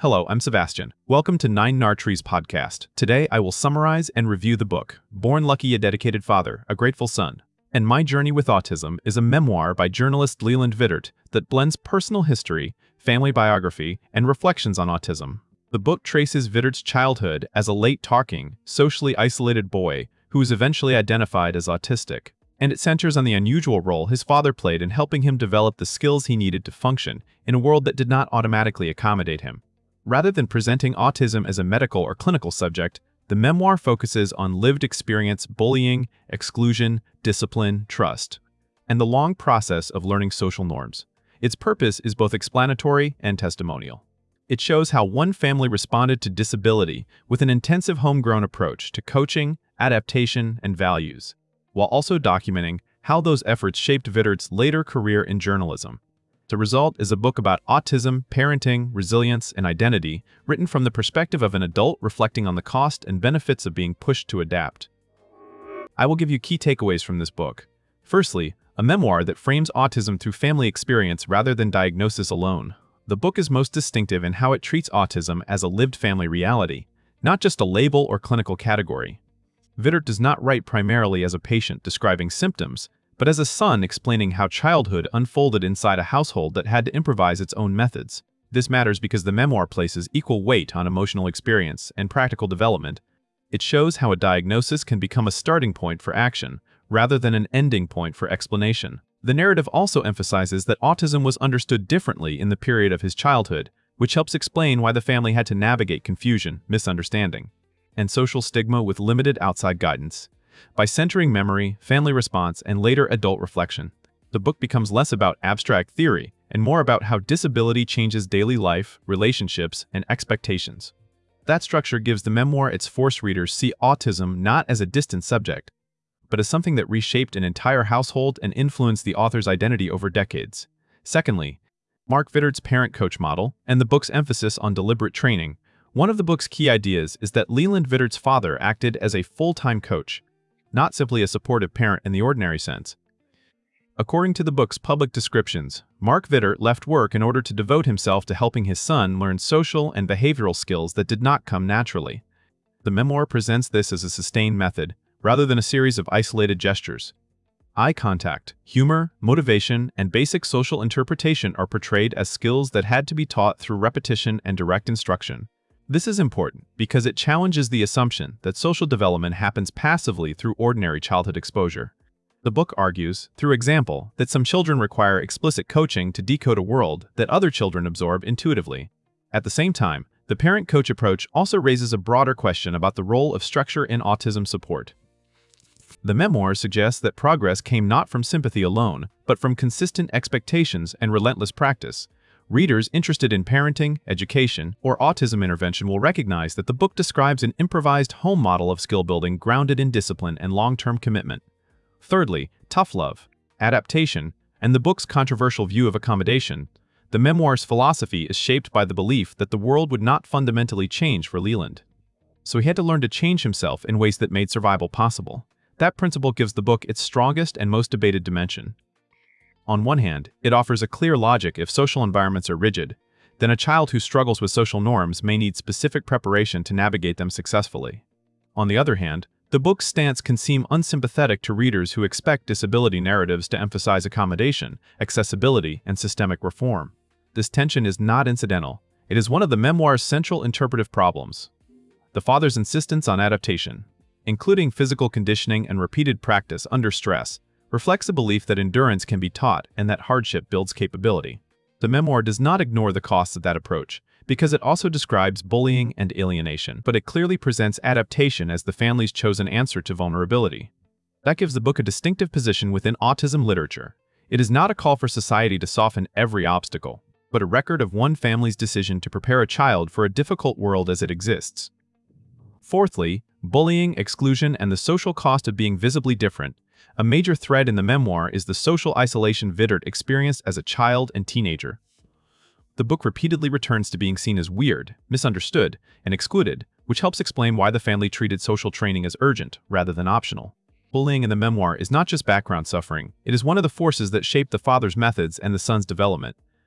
Hello, I'm Sebastian. Welcome to Nine Nartrees podcast. Today, I will summarize and review the book, Born Lucky, a Dedicated Father, a Grateful Son. And My Journey with Autism is a memoir by journalist Leland Vittert that blends personal history, family biography, and reflections on autism. The book traces Vittert's childhood as a late-talking, socially isolated boy who was eventually identified as autistic, and it centers on the unusual role his father played in helping him develop the skills he needed to function in a world that did not automatically accommodate him. Rather than presenting autism as a medical or clinical subject, the memoir focuses on lived experience, bullying, exclusion, discipline, trust, and the long process of learning social norms. Its purpose is both explanatory and testimonial. It shows how one family responded to disability with an intensive homegrown approach to coaching, adaptation, and values, while also documenting how those efforts shaped Vittert's later career in journalism. The result is a book about autism, parenting, resilience, and identity, written from the perspective of an adult reflecting on the cost and benefits of being pushed to adapt. I will give you key takeaways from this book. Firstly, a memoir that frames autism through family experience rather than diagnosis alone. The book is most distinctive in how it treats autism as a lived family reality, not just a label or clinical category. Vittert does not write primarily as a patient describing symptoms, but as a son explaining how childhood unfolded inside a household that had to improvise its own methods. This matters because the memoir places equal weight on emotional experience and practical development. It shows how a diagnosis can become a starting point for action, rather than an ending point for explanation. The narrative also emphasizes that autism was understood differently in the period of his childhood, which helps explain why the family had to navigate confusion, misunderstanding, and social stigma with limited outside guidance. By centering memory, family response, and later adult reflection, the book becomes less about abstract theory and more about how disability changes daily life, relationships, and expectations. That structure gives the memoir its force readers see autism not as a distant subject, but as something that reshaped an entire household and influenced the author's identity over decades. Secondly, Mark Vittert's parent-coach model and the book's emphasis on deliberate training. One of the book's key ideas is that Leland Vittert's father acted as a full-time coach, not simply a supportive parent in the ordinary sense. According to the book's public descriptions, Mark Vittert left work in order to devote himself to helping his son learn social and behavioral skills that did not come naturally. The memoir presents this as a sustained method, rather than a series of isolated gestures. Eye contact, humor, motivation, and basic social interpretation are portrayed as skills that had to be taught through repetition and direct instruction. This is important because it challenges the assumption that social development happens passively through ordinary childhood exposure. The book argues, through example, that some children require explicit coaching to decode a world that other children absorb intuitively. At the same time, the parent-coach approach also raises a broader question about the role of structure in autism support. The memoir suggests that progress came not from sympathy alone, but from consistent expectations and relentless practice. Readers interested in parenting, education, or autism intervention will recognize that the book describes an improvised home model of skill building grounded in discipline and long-term commitment. Thirdly, tough love, adaptation, and the book's controversial view of accommodation. The memoir's philosophy is shaped by the belief that the world would not fundamentally change for Leland, so he had to learn to change himself in ways that made survival possible. That principle gives the book its strongest and most debated dimension. On one hand, it offers a clear logic. If social environments are rigid, then a child who struggles with social norms may need specific preparation to navigate them successfully. On the other hand, the book's stance can seem unsympathetic to readers who expect disability narratives to emphasize accommodation, accessibility, and systemic reform. This tension is not incidental. It is one of the memoir's central interpretive problems. The father's insistence on adaptation, including physical conditioning and repeated practice under stress, reflects a belief that endurance can be taught and that hardship builds capability. The memoir does not ignore the costs of that approach, because it also describes bullying and alienation, but it clearly presents adaptation as the family's chosen answer to vulnerability. That gives the book a distinctive position within autism literature. It is not a call for society to soften every obstacle, but a record of one family's decision to prepare a child for a difficult world as it exists. Fourthly, bullying, exclusion, and the social cost of being visibly different. A major thread in the memoir is the social isolation Vittert experienced as a child and teenager. The book repeatedly returns to being seen as weird, misunderstood, and excluded, which helps explain why the family treated social training as urgent rather than optional. Bullying in the memoir is not just background suffering, it is one of the forces that shaped the father's methods and the son's development.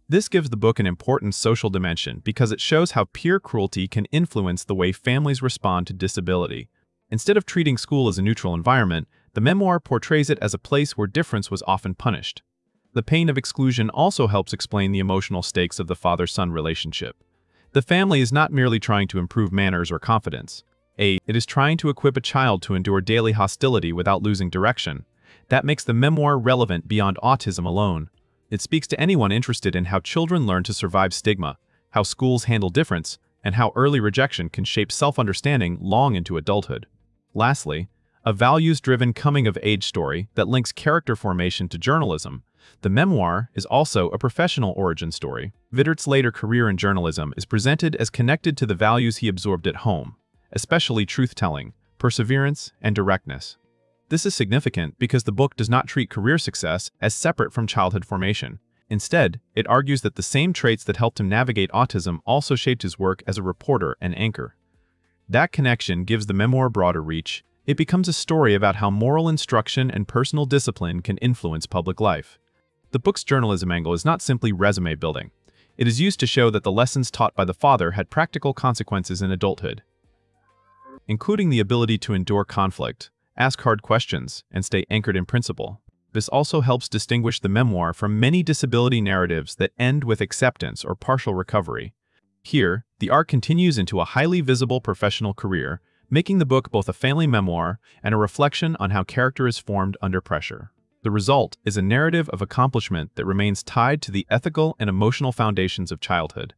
This gives the book an important social dimension because it shows how peer cruelty can influence the way families respond to disability. Instead of treating school as a neutral environment, the memoir portrays it as a place where difference was often punished. The pain of exclusion also helps explain the emotional stakes of the father-son relationship. The family is not merely trying to improve manners or confidence. It is trying to equip a child to endure daily hostility without losing direction. That makes the memoir relevant beyond autism alone. It speaks to anyone interested in how children learn to survive stigma, how schools handle difference, and how early rejection can shape self-understanding long into adulthood. Lastly, a values-driven coming-of-age story that links character formation to journalism. The memoir is also a professional origin story. Vittert's later career in journalism is presented as connected to the values he absorbed at home, especially truth-telling, perseverance, and directness. This is significant because the book does not treat career success as separate from childhood formation. Instead, it argues that the same traits that helped him navigate autism also shaped his work as a reporter and anchor. That connection gives the memoir broader reach. It becomes a story about how moral instruction and personal discipline can influence public life. The book's journalism angle is not simply resume building. It is used to show that the lessons taught by the father had practical consequences in adulthood, including the ability to endure conflict, ask hard questions, and stay anchored in principle. This also helps distinguish the memoir from many disability narratives that end with acceptance or partial recovery. Here, the arc continues into a highly visible professional career, making the book both a family memoir and a reflection on how character is formed under pressure. The result is a narrative of accomplishment that remains tied to the ethical and emotional foundations of childhood.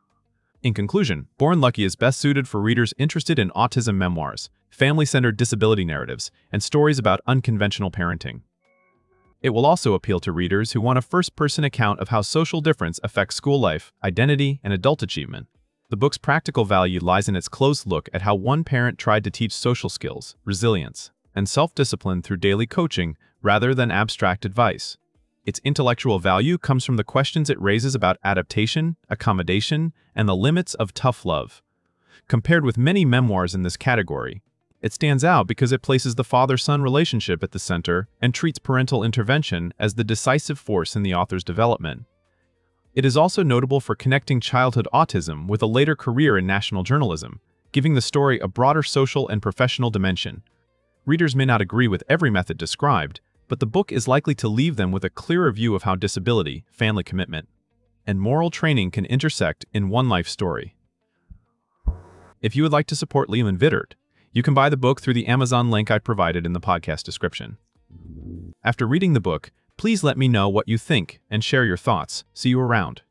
In conclusion, Born Lucky is best suited for readers interested in autism memoirs, family-centered disability narratives, and stories about unconventional parenting. It will also appeal to readers who want a first-person account of how social difference affects school life, identity, and adult achievement. The book's practical value lies in its close look at how one parent tried to teach social skills, resilience, and self-discipline through daily coaching rather than abstract advice. Its intellectual value comes from the questions it raises about adaptation, accommodation, and the limits of tough love. Compared with many memoirs in this category, it stands out because it places the father-son relationship at the center and treats parental intervention as the decisive force in the author's development. It is also notable for connecting childhood autism with a later career in national journalism, giving the story a broader social and professional dimension. Readers may not agree with every method described, but the book is likely to leave them with a clearer view of how disability, family commitment, and moral training can intersect in one life story. If you would like to support Leland Vittert, you can buy the book through the Amazon link I provided in the podcast description. After reading the book, please let me know what you think and share your thoughts. See you around.